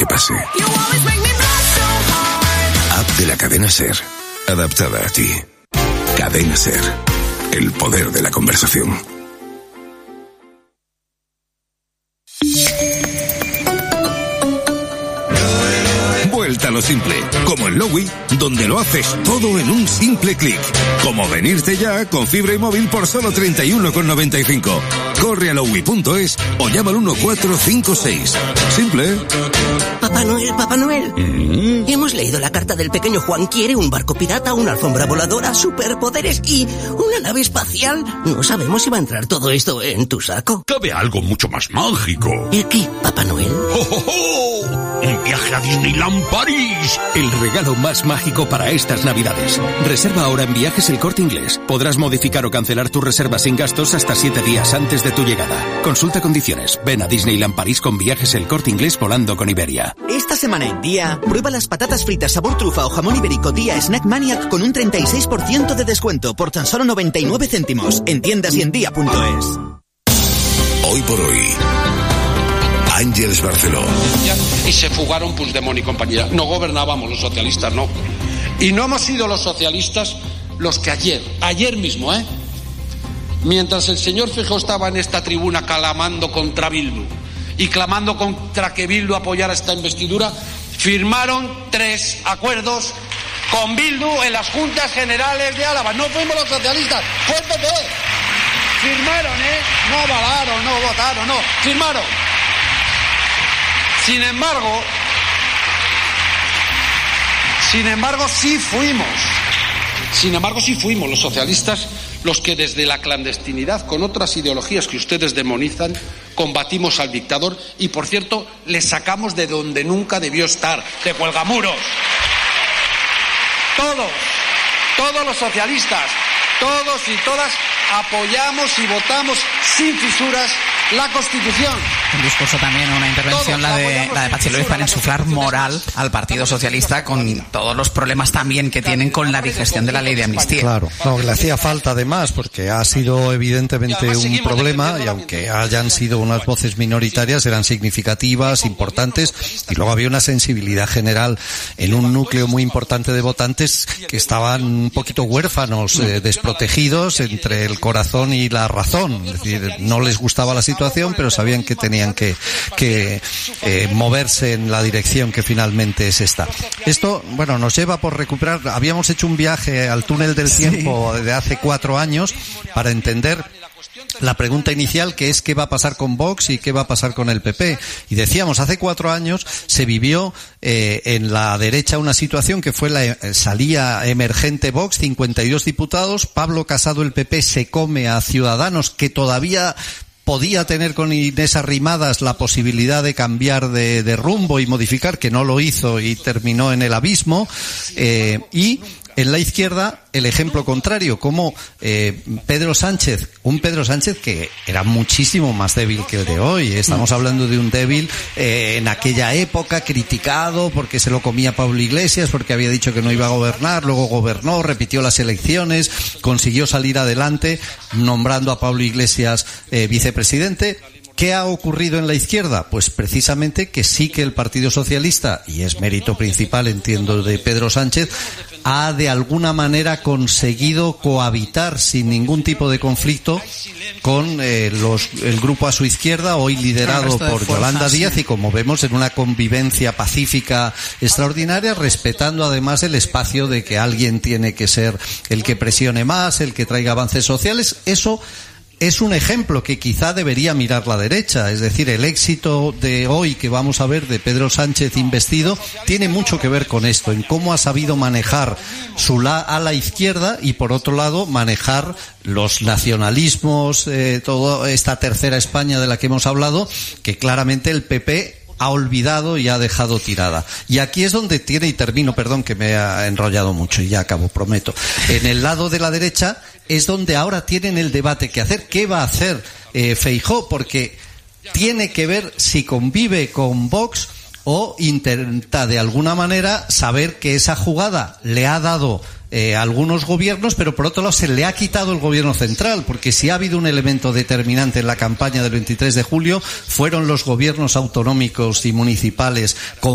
que pase. App de la cadena SER, adaptada a ti. Cadena SER, el poder de la conversación. Vuelta a lo simple, como en Lowy, donde lo haces todo en un simple clic. Como venirte ya con fibra y móvil por solo 31,95. Corre a lowy.es o llama al 1456. Simple. Papá Noel. Hemos leído la carta del pequeño Juan. Quiere un barco pirata, una alfombra voladora, superpoderes y una nave espacial. No sabemos si va a entrar todo esto en tu saco. Cabe algo mucho más mágico. ¿El qué, Papá Noel? ¡Oh, oh, oh! ¡Un viaje a Disneyland París! El regalo más mágico para estas Navidades. Reserva ahora en Viajes El Corte Inglés. Podrás modificar o cancelar tu reserva sin gastos hasta 7 días antes de tu llegada. Consulta condiciones. Ven a Disneyland París con Viajes El Corte Inglés volando con Iberia. Esta semana en Día, prueba las patatas fritas sabor trufa o jamón ibérico Día Snack Maniac con un 36% de descuento por tan solo 99 céntimos en tiendas y en día.es. Hoy por hoy, Ángeles Barceló. Y se fugaron Puigdemont y compañía. No gobernábamos los socialistas, no. Y no hemos sido los socialistas los que ayer mismo, mientras el señor Feijóo estaba en esta tribuna clamando contra Bildu y clamando contra que Bildu apoyara esta investidura, firmaron 3 acuerdos con Bildu en las Juntas Generales de Álava. No fuimos los socialistas, fue el PP. Firmaron, no avalaron, no votaron, no, firmaron. Sin embargo, sí fuimos los socialistas los que desde la clandestinidad, con otras ideologías que ustedes demonizan, combatimos al dictador y, por cierto, le sacamos de donde nunca debió estar, de Cuelgamuros. Todos los socialistas, todos y todas, apoyamos y votamos sin fisuras la Constitución. Un discurso también, una intervención, la de Patxi López, para insuflar moral al Partido Socialista con todos los problemas también que tienen con la digestión de la ley de amnistía. Claro, no, le hacía falta además, porque ha sido evidentemente un problema, y aunque hayan sido unas voces minoritarias, eran significativas, importantes, y luego había una sensibilidad general en un núcleo muy importante de votantes que estaban un poquito huérfanos, desprotegidos entre el corazón y la razón. Es decir, no les gustaba la situación, pero sabían que tenían que moverse en la dirección que finalmente es esta. Esto, bueno, nos lleva por recuperar. Habíamos hecho un viaje al túnel del tiempo de hace 4 años para entender la pregunta inicial, que es qué va a pasar con Vox y qué va a pasar con el PP. Y decíamos, hace 4 años se vivió en la derecha una situación que fue salía emergente Vox, 52 diputados, Pablo Casado, el PP, se come a Ciudadanos, que todavía podía tener con Inés Arrimadas la posibilidad de cambiar de rumbo y modificar, que no lo hizo y terminó en el abismo, y en la izquierda el ejemplo contrario, como Pedro Sánchez, un Pedro Sánchez que era muchísimo más débil que el de hoy. Estamos hablando de un débil en aquella época, criticado porque se lo comía Pablo Iglesias, porque había dicho que no iba a gobernar, luego gobernó, repitió las elecciones, consiguió salir adelante nombrando a Pablo Iglesias vicepresidente. ¿Qué ha ocurrido en la izquierda? Pues precisamente que sí que el Partido Socialista, y es mérito principal, entiendo, de Pedro Sánchez, ha de alguna manera conseguido cohabitar sin ningún tipo de conflicto con el grupo a su izquierda, hoy liderado por Yolanda Díaz, y como vemos en una convivencia pacífica extraordinaria, respetando además el espacio de que alguien tiene que ser el que presione más, el que traiga avances sociales. Eso es un ejemplo que quizá debería mirar la derecha. Es decir, el éxito de hoy que vamos a ver de Pedro Sánchez investido tiene mucho que ver con esto, en cómo ha sabido manejar su ala izquierda y, por otro lado, manejar los nacionalismos, toda esta tercera España de la que hemos hablado, que claramente el PP ha olvidado y ha dejado tirada. Y aquí es donde tiene, y termino, perdón que me ha enrollado mucho y ya acabo, prometo. En el lado de la derecha es donde ahora tienen el debate que hacer. ¿Qué va a hacer Feijóo? Porque tiene que ver si convive con Vox o intenta de alguna manera saber que esa jugada le ha dado algunos gobiernos, pero por otro lado se le ha quitado el gobierno central, porque si ha habido un elemento determinante en la campaña del 23 de julio fueron los gobiernos autonómicos y municipales con